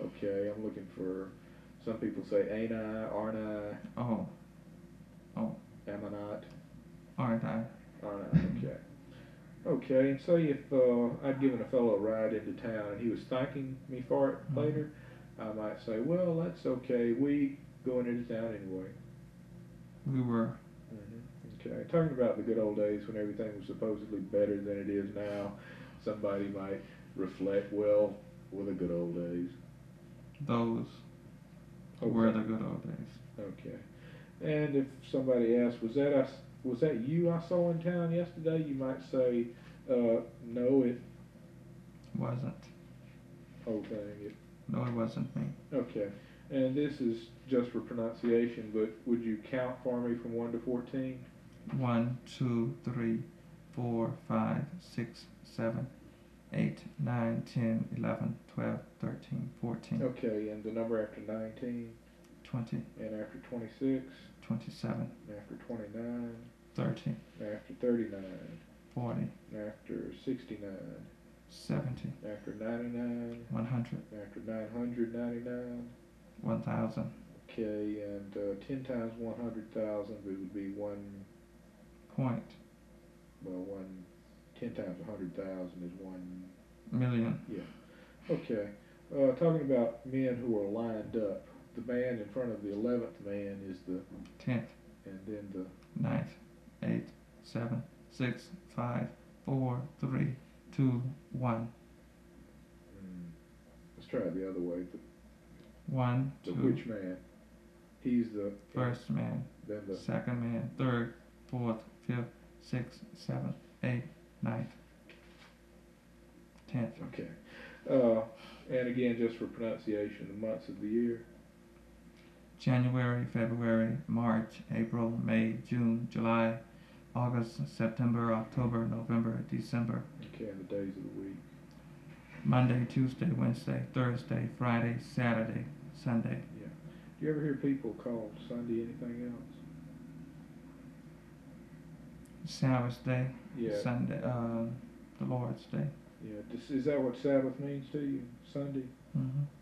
Okay, I'm looking for, some people say ain't I, aren't I, Oh, oh, am I not, aren't I? aren't I, okay. Okay, and say if I'd given a fellow a ride into town and he was thanking me for it Mhm. later, I might say, well, that's okay, we going into town anyway. We were. Okay, talking about the good old days when everything was supposedly better than it is now, somebody might reflect, well, were the good old days. Those were Okay, the good old days. okay. And if somebody asks, was that you I saw in town yesterday? You might say, no, it, Wasn't. whole thing, No, it wasn't me. okay. And this is just for pronunciation, but would you count for me from 1 to 14? 1, 2, 3, 4, 5, 6, 7, 8, 9, 10, 11, 12, 13, 14, Okay, and the number after 19, 20, and after 26, 27, and after 29, 30, and after 39, 40, and after 69, 70, after 99, 100, and after 999. 1000. Okay, and 10 times 100,000, it would be one, Point. well, 10 times 100,000 is one, Million. yeah. Okay, talking about men who are lined up, the man in front of the 11th man is the, 10th. and then the, Ninth. 8, 7, 6, 5, 4, 3, 2, 1. let's try it the other way, 1, the 2. which man, he's the, First man. then the, Second man. Third. Fourth. Fifth. Sixth. Seventh. Eighth. Ninth. 10th. okay. And again, just for pronunciation, the months of the year. January, February, March, April, May, June, July, August, September, October, November, December. Okay, and the days of the week. Monday, Tuesday, Wednesday, Thursday, Friday, Saturday, Sunday. Yeah. Do you ever hear people call Sunday anything else? Sabbath day. Yeah. Sunday, the Lord's day. Yeah. Is that what Sabbath means to you? Sunday? Mm-hmm.